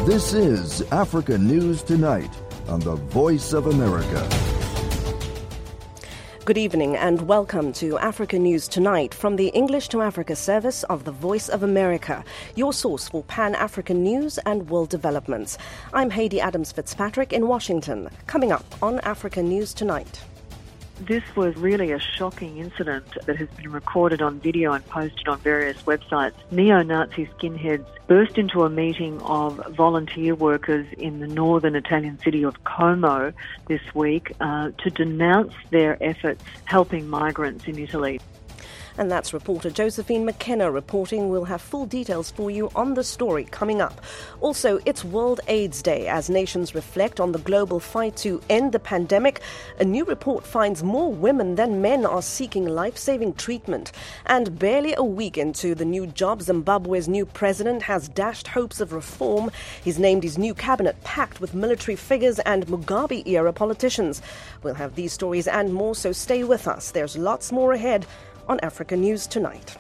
This is Africa News Tonight on the Voice of America. Good evening and welcome to Africa News Tonight from the English to Africa service of the Voice of America, your source for Pan-African news and world developments. I'm Heidi Adams-Fitzpatrick in Washington. Coming up on Africa News Tonight. This was really a shocking incident that has been recorded on video and posted on various websites. Neo-Nazi skinheads burst into a meeting of volunteer workers in the northern Italian city of Como this week to denounce their efforts helping migrants in Italy. And that's reporter Josephine McKenna reporting. We'll have full details for you on the story coming up. Also, it's World AIDS Day as nations reflect on the global fight to end the pandemic. A new report finds more women than men are seeking life-saving treatment. And barely a week into the new job, Zimbabwe's new president has dashed hopes of reform. He's named his new cabinet packed with military figures and Mugabe-era politicians. We'll have these stories and more, so stay with us. There's lots more ahead on Africa News Tonight.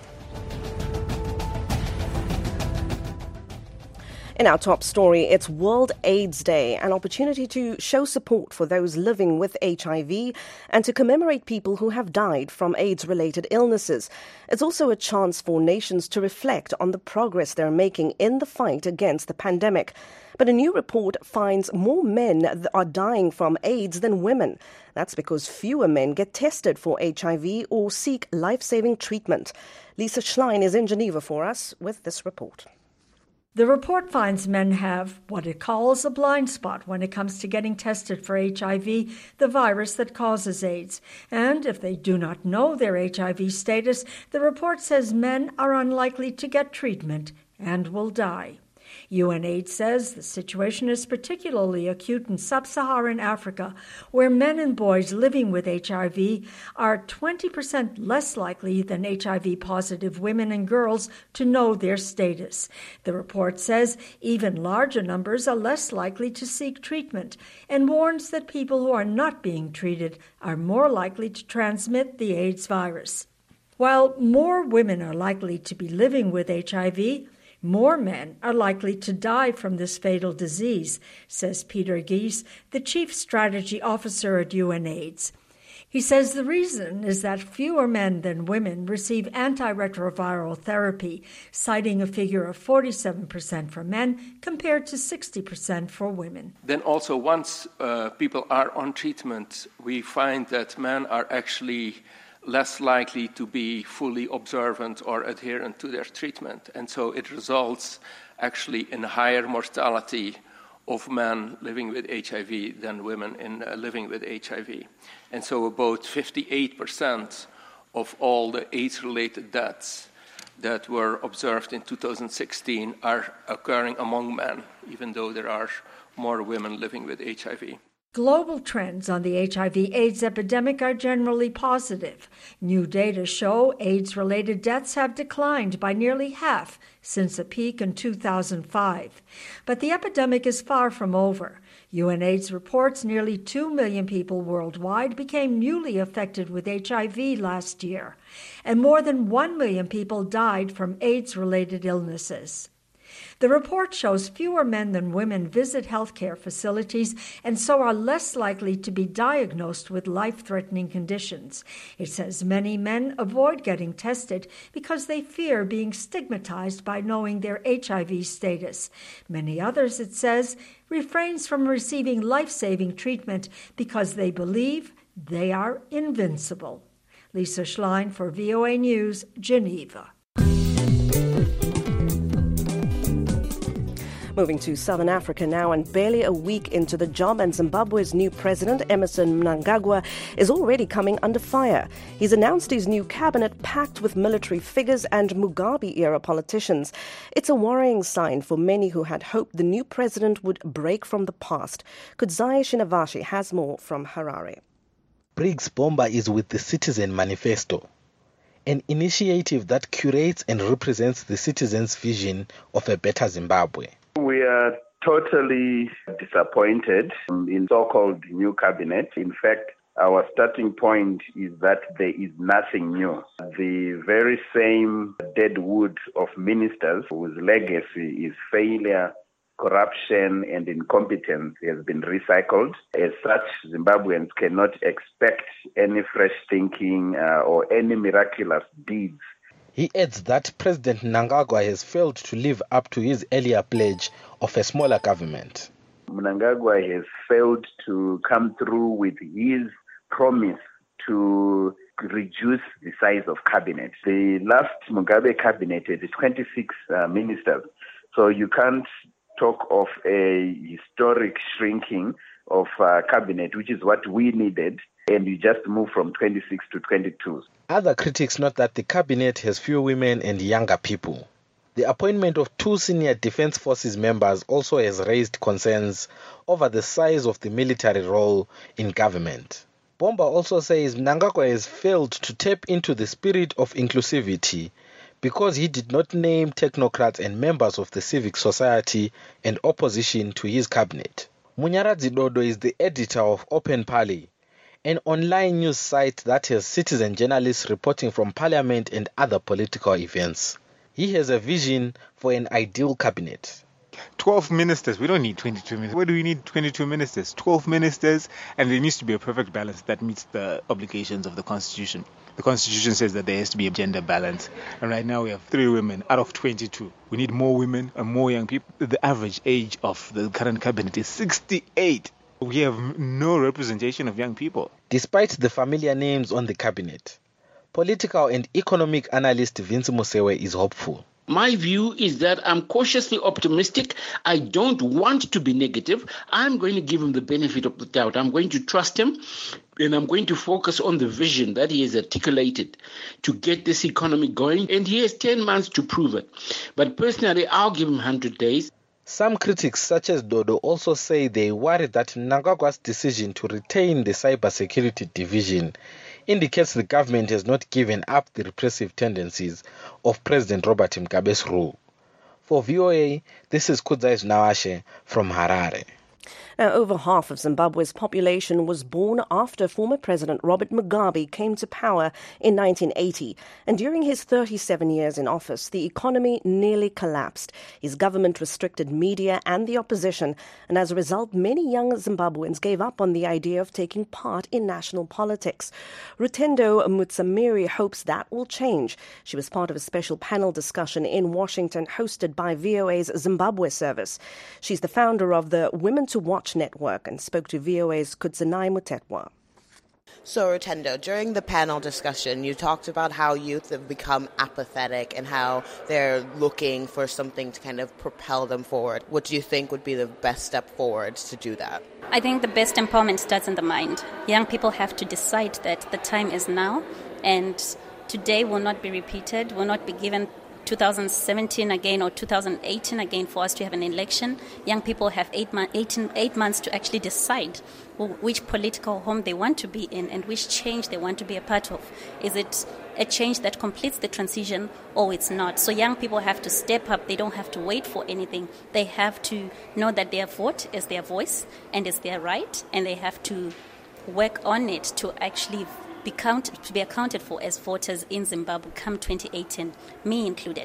In our top story, it's World AIDS Day, an opportunity to show support for those living with HIV and to commemorate people who have died from AIDS-related illnesses. It's also a chance for nations to reflect on the progress they're making in the fight against the pandemic. But a new report finds more men are dying from AIDS than women. That's because fewer men get tested for HIV or seek life-saving treatment. Lisa Schlein is in Geneva for us with this report. The report finds men have what it calls a blind spot when it comes to getting tested for HIV, the virus that causes AIDS. And if they do not know their HIV status, the report says men are unlikely to get treatment and will die. UNAIDS says the situation is particularly acute in sub-Saharan Africa, where men and boys living with HIV are 20% less likely than HIV-positive women and girls to know their status. The report says even larger numbers are less likely to seek treatment and warns that people who are not being treated are more likely to transmit the AIDS virus. While more women are likely to be living with HIV, more men are likely to die from this fatal disease, says Peter Gies, the Chief Strategy Officer at UNAIDS. He says the reason is that fewer men than women receive antiretroviral therapy, citing a figure of 47% for men compared to 60% for women. Then also once people are on treatment, we find that men are actually less likely to be fully observant or adherent to their treatment. And so it results actually in higher mortality of men living with HIV than women in living with HIV. And so about 58% of all the AIDS-related deaths that were observed in 2016 are occurring among men, even though there are more women living with HIV. Global trends on the HIV/AIDS epidemic are generally positive. New data show AIDS-related deaths have declined by nearly half since a peak in 2005. But the epidemic is far from over. UNAIDS reports nearly 2 million people worldwide became newly affected with HIV last year, and more than 1 million people died from AIDS-related illnesses. The report shows fewer men than women visit healthcare facilities and so are less likely to be diagnosed with life-threatening conditions. It says many men avoid getting tested because they fear being stigmatized by knowing their HIV status. Many others, it says, refrains from receiving life-saving treatment because they believe they are invincible. Lisa Schlein for VOA News, Geneva. Moving to Southern Africa now, and barely a week into the job, and Zimbabwe's new president, Emmerson Mnangagwa, is already coming under fire. He's announced his new cabinet packed with military figures and Mugabe-era politicians. It's a worrying sign for many who had hoped the new president would break from the past. Kudzai Shinavashi has more from Harare. Briggs Bomba is with the Citizen Manifesto, an initiative that curates and represents the citizens' vision of a better Zimbabwe. We are totally disappointed in so-called new cabinet. In fact, our starting point is that there is nothing new. The very same dead wood of ministers whose legacy is failure, corruption and incompetence has been recycled. As such, Zimbabweans cannot expect any fresh thinking or any miraculous deeds. He adds that President Mnangagwa has failed to live up to his earlier pledge of a smaller government. Mnangagwa has failed to come through with his promise to reduce the size of cabinet. The last Mugabe cabinet had 26 ministers. So you can't talk of a historic shrinking of cabinet, which is what we needed, and you just move from 26 to 22. Other critics note that the cabinet has few women and younger people. The appointment of 2 senior Defence Forces members also has raised concerns over the size of the military role in government. Bomba also says Mnangagwa has failed to tap into the spirit of inclusivity because he did not name technocrats and members of the civic society and opposition to his cabinet. Munyaradzi Dodo is the editor of Open Parley, an online news site that has citizen journalists reporting from parliament and other political events. He has a vision for an ideal cabinet. 12 ministers. We don't need 22 ministers. Why do we need 22 ministers? 12 ministers, and there needs to be a perfect balance that meets the obligations of the Constitution. The Constitution says that there has to be a gender balance. And right now we have 3 women out of 22. We need more women and more young people. The average age of the current cabinet is 68. We have no representation of young people. Despite the familiar names on the cabinet, political and economic analyst Vince Musewe is hopeful. My view is that I'm cautiously optimistic. I don't want to be negative. I'm going to give him the benefit of the doubt. I'm going to trust him, and I'm going to focus on the vision that he has articulated to get this economy going. And he has 10 months to prove it. But personally, I'll give him 100 days. Some critics, such as Dodo, also say they worry that Mnangagwa's decision to retain the cybersecurity division indicates the government has not given up the repressive tendencies of President Robert Mugabe's rule. For VOA, this is Kudzais Nawashe from Harare. Now, over half of Zimbabwe's population was born after former President Robert Mugabe came to power in 1980. And during his 37 years in office, the economy nearly collapsed. His government restricted media and the opposition. And as a result, many young Zimbabweans gave up on the idea of taking part in national politics. Rutendo Mutsamiri hopes that will change. She was part of a special panel discussion in Washington hosted by VOA's Zimbabwe service. She's the founder of the Women to Watch network and spoke to VOA's Kutsanai Mutetwa. So, Rutendo, during the panel discussion, you talked about how youth have become apathetic and how they're looking for something to kind of propel them forward. What do you think would be the best step forward to do that? I think the best empowerment starts in the mind. Young people have to decide that the time is now, and today will not be repeated, will not be given 2017 again or 2018 again for us to have an election. Young people have 8 months to actually decide which political home they want to be in and which change they want to be a part of. Is it a change that completes the transition or it's not? So young people have to step up. They don't have to wait for anything. They have to know that their vote is their voice and is their right, and they have to work on it to actually be accounted for as voters in Zimbabwe come 2018, me included.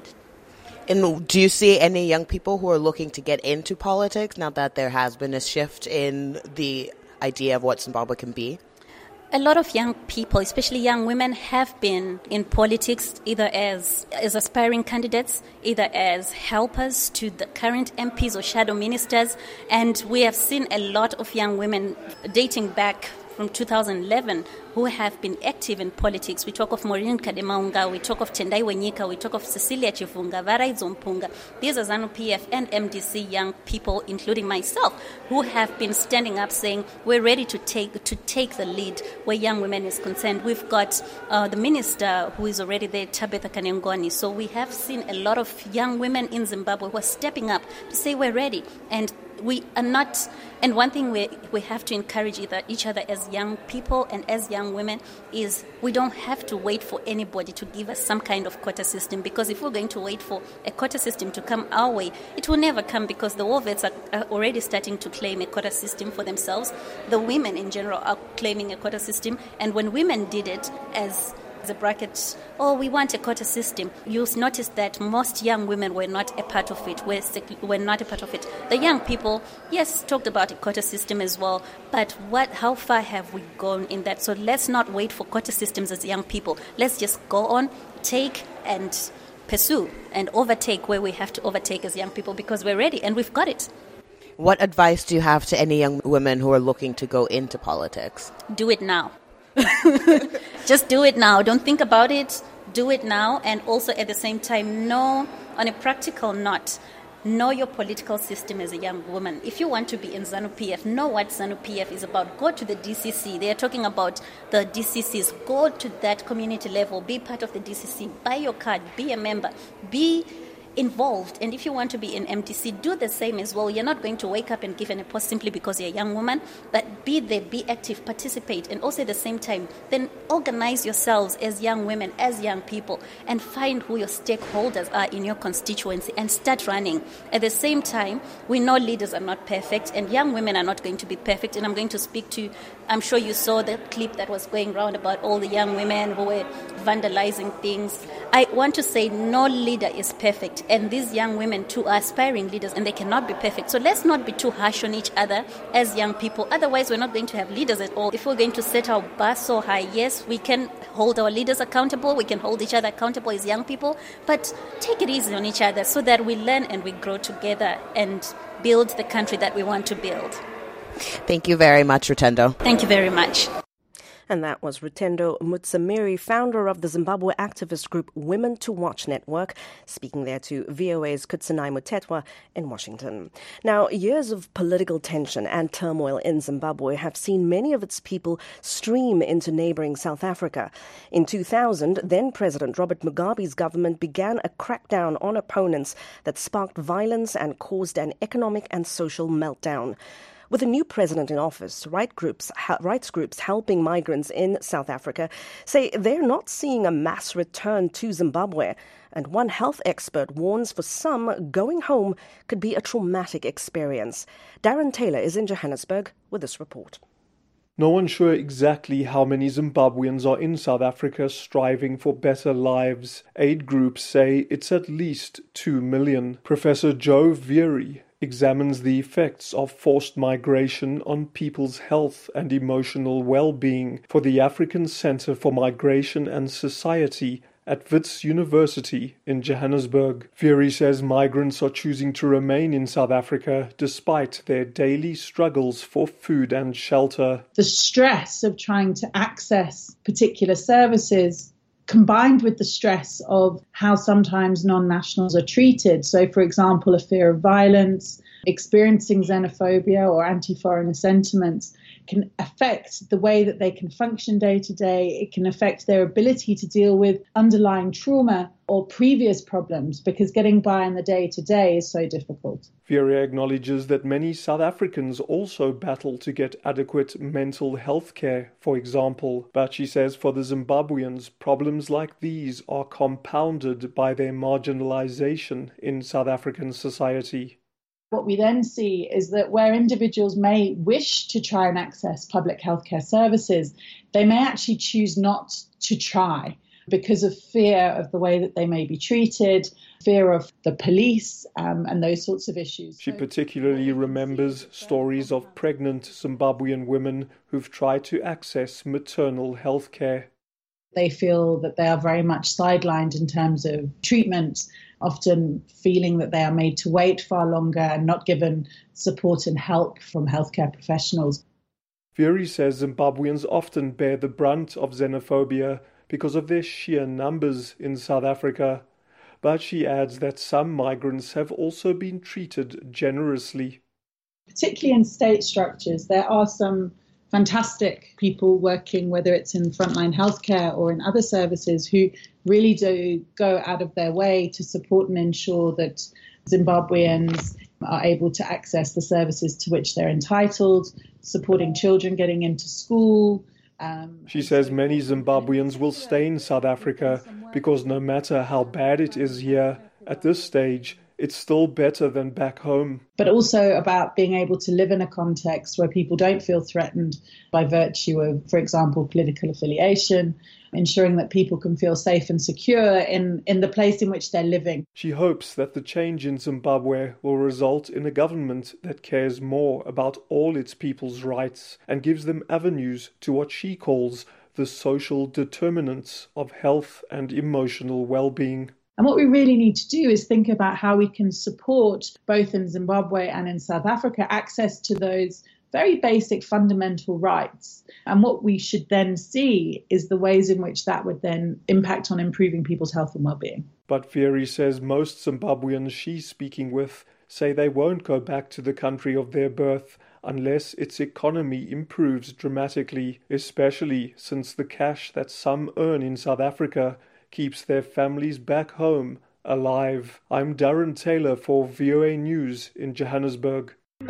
And do you see any young people who are looking to get into politics now that there has been a shift in the idea of what Zimbabwe can be? A lot of young people, especially young women, have been in politics either as aspiring candidates, either as helpers to the current MPs or shadow ministers. And we have seen a lot of young women dating back from 2011 who have been active in politics. We talk of Maureen Kademaunga, we talk of Tendai Wenyika, we talk of Cecilia Chifunga, Varaidzo Mpunga. These are ZANU-PF and MDC young people, including myself, who have been standing up saying we're ready to take the lead where young women is concerned. We've got the minister who is already there, Tabitha Kanengwani. So we have seen a lot of young women in Zimbabwe who are stepping up to say we're ready. And we are not, and one thing we have to encourage each other as young people and as young women is we don't have to wait for anybody to give us some kind of quota system, because if we're going to wait for a quota system to come our way, it will never come, because the war vets are already starting to claim a quota system for themselves. The women in general are claiming a quota system, and when women did it as As a bracket, we want a quota system. You'll notice that most young women were not a part of it. Were not a part of it. The young people, yes, talked about a quota system as well. But how far have we gone in that? So let's not wait for quota systems as young people. Let's just go on, take and pursue and overtake where we have to overtake as young people, because we're ready and we've got it. What advice do you have to any young women who are looking to go into politics? Do it now. Just do it now. Don't think about it. Do it now. And also at the same time, know, on a practical note, know your political system as a young woman. If you want to be in ZANU-PF, know what ZANU-PF is about. Go to the DCC. They are talking about the DCCs. Go to that community level. Be part of the DCC. Buy your card. Be a member. Be involved. And if you want to be in MDC, do the same as well. You're not going to wake up and give a post simply because you're a young woman, but be there, be active, participate, and also at the same time, then organize yourselves as young women, as young people, and find who your stakeholders are in your constituency and start running. At the same time, we know leaders are not perfect, and young women are not going to be perfect, and I'm going to speak to, I'm sure you saw the clip that was going around about all the young women who were vandalizing things. I want to say no leader is perfect. And these young women too are aspiring leaders, and they cannot be perfect. So let's not be too harsh on each other as young people. Otherwise, we're not going to have leaders at all. If we're going to set our bar so high, yes, we can hold our leaders accountable. We can hold each other accountable as young people. But take it easy on each other so that we learn and we grow together and build the country that we want to build. Thank you very much, Rutendo. Thank you very much. And that was Rutendo Mutsamiri, founder of the Zimbabwe activist group Women to Watch Network, speaking there to VOA's Kutsunai Mutetwa in Washington. Now, years of political tension and turmoil in Zimbabwe have seen many of its people stream into neighboring South Africa. In 2000, then-President Robert Mugabe's government began a crackdown on opponents that sparked violence and caused an economic and social meltdown. With a new president in office, rights groups helping migrants in South Africa say they're not seeing a mass return to Zimbabwe. And one health expert warns for some, going home could be a traumatic experience. Darren Taylor is in Johannesburg with this report. No one's sure exactly how many Zimbabweans are in South Africa striving for better lives. Aid groups say it's at least 2 million. Professor Joe Veery examines the effects of forced migration on people's health and emotional well-being for the African Centre for Migration and Society at Wits University in Johannesburg. Veery says migrants are choosing to remain in South Africa despite their daily struggles for food and shelter. The stress of trying to access particular services combined with the stress of how sometimes non-nationals are treated. So, for example, a fear of violence, experiencing xenophobia or anti-foreigner sentiments can affect the way that they can function day to day. It can affect their ability to deal with underlying trauma or previous problems, because getting by in the day to day is so difficult. Veery acknowledges that many South Africans also battle to get adequate mental health care, for example. But she says for the Zimbabweans, problems like these are compounded by their marginalization in South African society. What we then see is that where individuals may wish to try and access public healthcare services, they may actually choose not to try because of fear of the way that they may be treated, fear of the police, and those sorts of issues. She particularly remembers stories of pregnant Zimbabwean women who've tried to access maternal health care. They feel that they are very much sidelined in terms of treatment, often feeling that they are made to wait far longer and not given support and help from healthcare professionals. Veery says Zimbabweans often bear the brunt of xenophobia because of their sheer numbers in South Africa. But she adds that some migrants have also been treated generously. Particularly in state structures, there are some fantastic people working, whether it's in frontline healthcare or in other services, who really do go out of their way to support and ensure that Zimbabweans are able to access the services to which they're entitled, supporting children getting into school. She says many Zimbabweans will stay in South Africa because no matter how bad it is here, at this stage, it's still better than back home. But also about being able to live in a context where people don't feel threatened by virtue of, for example, political affiliation, ensuring that people can feel safe and secure in the place in which they're living. She hopes that the change in Zimbabwe will result in a government that cares more about all its people's rights and gives them avenues to what she calls the social determinants of health and emotional well-being. And what we really need to do is think about how we can support, both in Zimbabwe and in South Africa, access to those very basic fundamental rights. And what we should then see is the ways in which that would then impact on improving people's health and well-being. But Vieri says most Zimbabweans she's speaking with say they won't go back to the country of their birth unless its economy improves dramatically, especially since the cash that some earn in South Africa keeps their families back home alive. I'm Darren Taylor for VOA News in Johannesburg.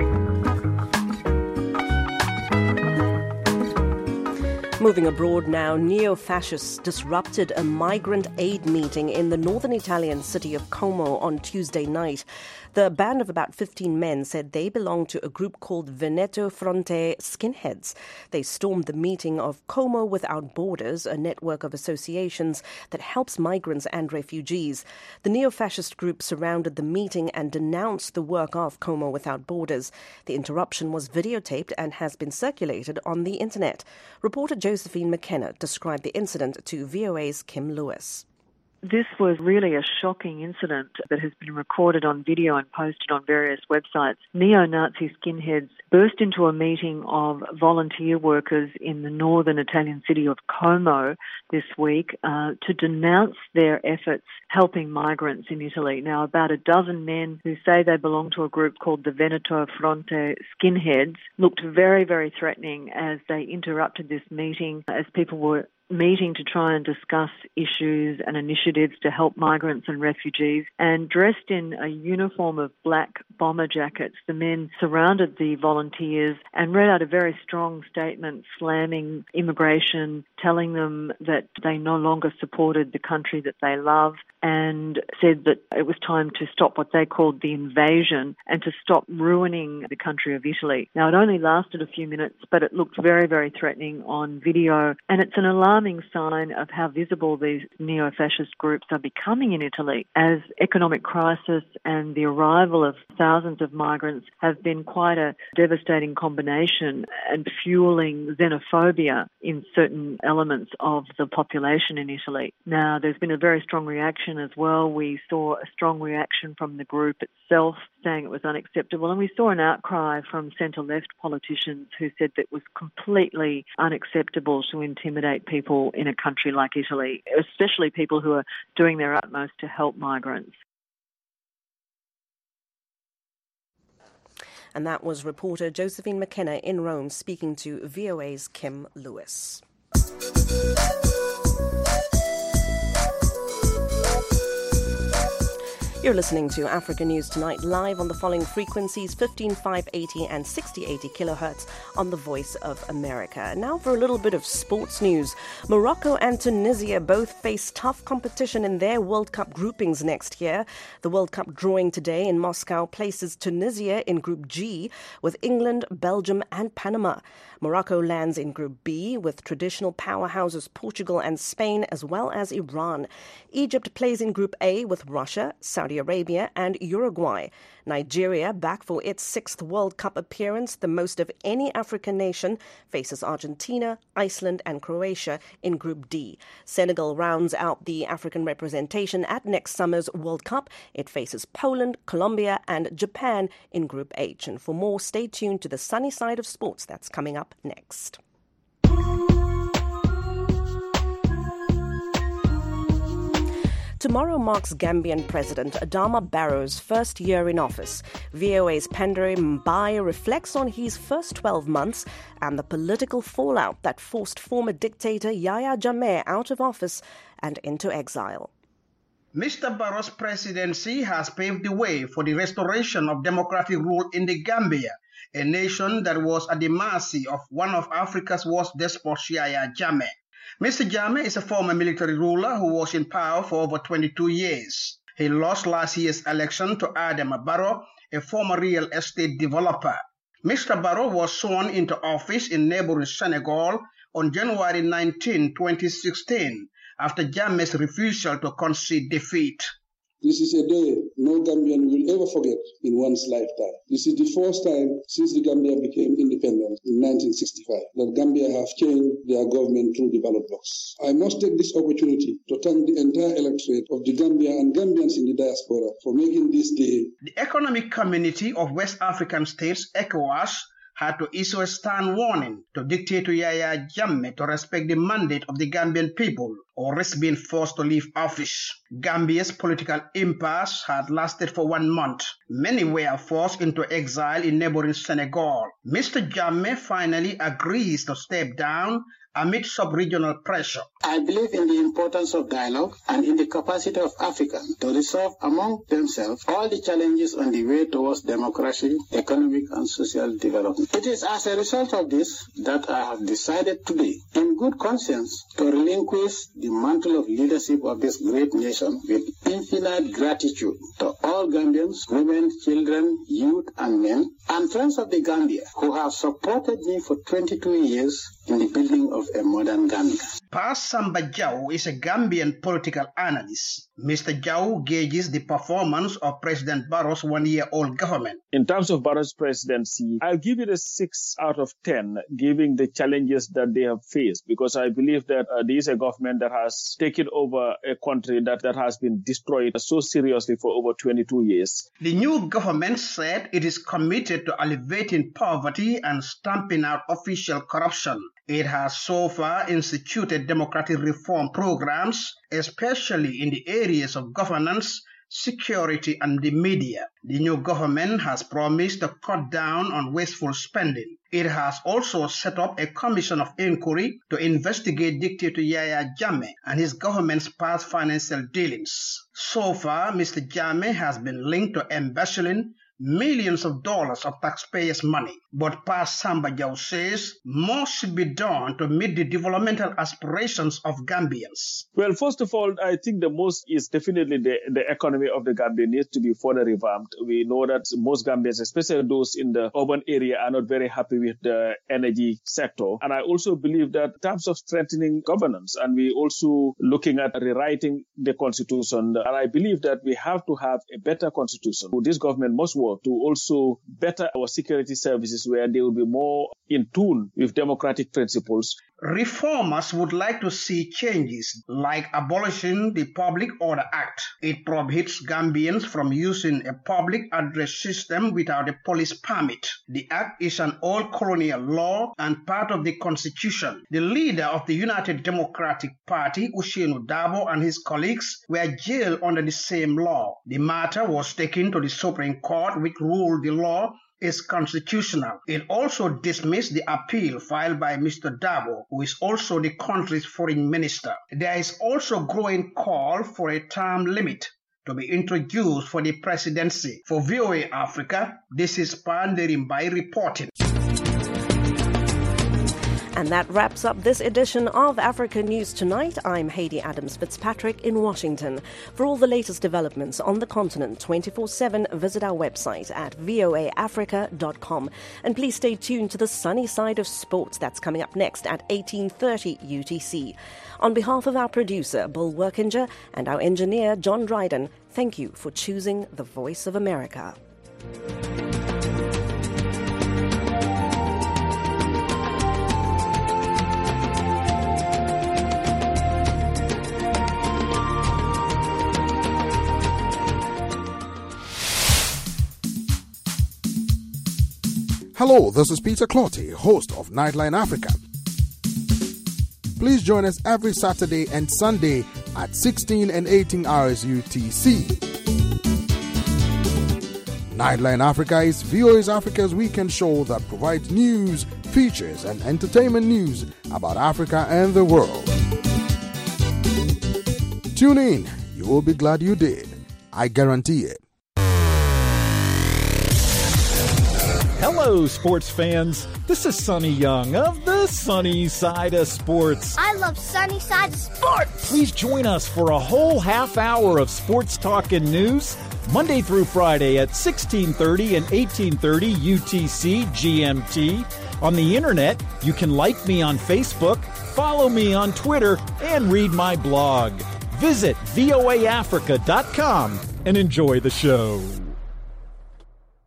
Moving abroad now, neo-fascists disrupted a migrant aid meeting in the northern Italian city of Como on Tuesday night. The band of about 15 men said they belonged to a group called Veneto Fronte Skinheads. They stormed the meeting of Como Without Borders, a network of associations that helps migrants and refugees. The neo-fascist group surrounded the meeting and denounced the work of Como Without Borders. The interruption was videotaped and has been circulated on the internet. Reporter Josephine McKenna described the incident to VOA's Kim Lewis. This was really a shocking incident that has been recorded on video and posted on various websites. Neo-Nazi skinheads burst into a meeting of volunteer workers in the northern Italian city of Como this week to denounce their efforts helping migrants in Italy. Now, about a dozen men who say they belong to a group called the Veneto Fronte Skinheads looked very, very threatening as they interrupted this meeting as people were meeting to try and discuss issues and initiatives to help migrants and refugees. And dressed in a uniform of black bomber jackets, the men surrounded the volunteers and read out a very strong statement slamming immigration, telling them that they no longer supported the country that they love, and said that it was time to stop what they called the invasion and to stop ruining the country of Italy. Now, it only lasted a few minutes, but it looked very, very threatening on video, and it's an alarming sign of how visible these neo-fascist groups are becoming in Italy, as economic crisis and the arrival of thousands of migrants have been quite a devastating combination and fueling xenophobia in certain elements of the population in Italy. Now, there's been a very strong reaction as well. We saw a strong reaction from the group itself saying it was unacceptable, and we saw an outcry from centre-left politicians who said that it was completely unacceptable to intimidate people in a country like Italy, especially people who are doing their utmost to help migrants. And that was reporter Josephine McKenna in Rome speaking to VOA's Kim Lewis. You're listening to Africa News Tonight live on the following frequencies, 15580 and 6080 kilohertz on the Voice of America. Now for a little bit of sports news. Morocco and Tunisia both face tough competition in their World Cup groupings next year. The World Cup drawing today in Moscow places Tunisia in Group G with England, Belgium and Panama. Morocco lands in Group B with traditional powerhouses Portugal and Spain as well as Iran. Egypt plays in Group A with Russia, Saudi Arabia and Uruguay. Nigeria, back for its sixth World Cup appearance, the most of any African nation, faces Argentina, Iceland and Croatia in Group D. Senegal rounds out the African representation at next summer's World Cup. It faces Poland, Colombia and Japan in Group H. And for more, stay tuned to the sunny side of sports. That's coming up next. Tomorrow marks Gambian President Adama Barrow's first year in office. VOA's Pandore Mbaye reflects on his first 12 months and the political fallout that forced former dictator Yahya Jammeh out of office and into exile. Mr. Barrow's presidency has paved the way for the restoration of democratic rule in the Gambia, a nation that was at the mercy of one of Africa's worst despots, Yahya Jammeh. Mr. Jammeh is a former military ruler who was in power for over 22 years. He lost last year's election to Adama Barrow, a former real estate developer. Mr. Barrow was sworn into office in neighboring Senegal on January 19, 2016, after Jammeh's refusal to concede defeat. This is a day no Gambian will ever forget in one's lifetime. This is the first time since the Gambia became independent in 1965 that Gambia have changed their government through the ballot box. I must take this opportunity to thank the entire electorate of the Gambia and Gambians in the diaspora for making this day. The Economic Community of West African States, ECOWAS, had to issue a stern warning to dictator Yahya Jammeh to respect the mandate of the Gambian people or risk being forced to leave office. Gambia's political impasse had lasted for 1 month. Many were forced into exile in neighboring Senegal. Mr. Jammeh finally agrees to step down amid sub-regional pressure. I believe in the importance of dialogue and in the capacity of Africans to resolve among themselves all the challenges on the way towards democracy, economic and social development. It is as a result of this that I have decided today, in good conscience, to relinquish the mantle of leadership of this great nation with infinite gratitude to all Gambians, women, children, youth and men, and friends of the Gambia who have supported me for 22 years in the building of a modern Gambia. Pa Samba Jaw is a Gambian political analyst. Mr. Jaw gauges the performance of President Barrow's one-year-old government. In terms of Barrow's presidency, I'll give it a 6 out of 10, given the challenges that they have faced, because I believe that there is a government that has taken over a country that has been destroyed so seriously for over 22 years. The new government said it is committed to alleviating poverty and stamping out official corruption. It has so far instituted democratic reform programs, especially in the areas of governance, security, and the media. The new government has promised to cut down on wasteful spending. It has also set up a commission of inquiry to investigate dictator Yahya Jammeh and his government's past financial dealings. So far, Mr. Jammeh has been linked to embezzling millions of dollars of taxpayers' money. But Pa Samba Jaw says more should be done to meet the developmental aspirations of Gambians. Well, first of all, I think the most is definitely the economy of the Gambia needs to be further revamped. We know that most Gambians, especially those in the urban area, are not very happy with the energy sector. And I also believe that in terms of strengthening governance, and we also looking at rewriting the constitution, and I believe that we have to have a better constitution. This government must work to also better our security services where they will be more in tune with democratic principles. Reformers would like to see changes like abolishing the Public Order Act. It prohibits Gambians from using a public address system without a police permit. The act is an old colonial law and part of the constitution. The leader of the United Democratic Party, Ousainou Darboe, and his colleagues were jailed under the same law. The matter was taken to the Supreme Court, which ruled the law is constitutional. It also dismissed the appeal filed by Mr. Darboe, who is also the country's foreign minister. There is also growing call for a term limit to be introduced for the presidency. For VOA Africa, this is Panderimbai reporting. And that wraps up this edition of Africa News Tonight. I'm Haiti Adams-Fitzpatrick in Washington. For all the latest developments on the continent 24/7, visit our website at voaafrica.com. And please stay tuned to the sunny side of sports. That's coming up next at 18:30 UTC. On behalf of our producer, Bull Workinger, and our engineer, John Dryden, thank you for choosing the Voice of America. Hello, this is Peter Clotty, host of Nightline Africa. Please join us every Saturday and Sunday at 16 and 18 hours UTC. Nightline Africa is VOA Africa's weekend show that provides news, features, and entertainment news about Africa and the world. Tune in. You will be glad you did. I guarantee it. Hello, sports fans. This is Sonny Young of the Sunny Side of Sports. I love Sunny Side of Sports. Please join us for a whole half hour of sports talk and news, Monday through Friday at 1630 and 1830 UTC GMT. On the internet, you can like me on Facebook, follow me on Twitter, and read my blog. Visit voaafrica.com and enjoy the show.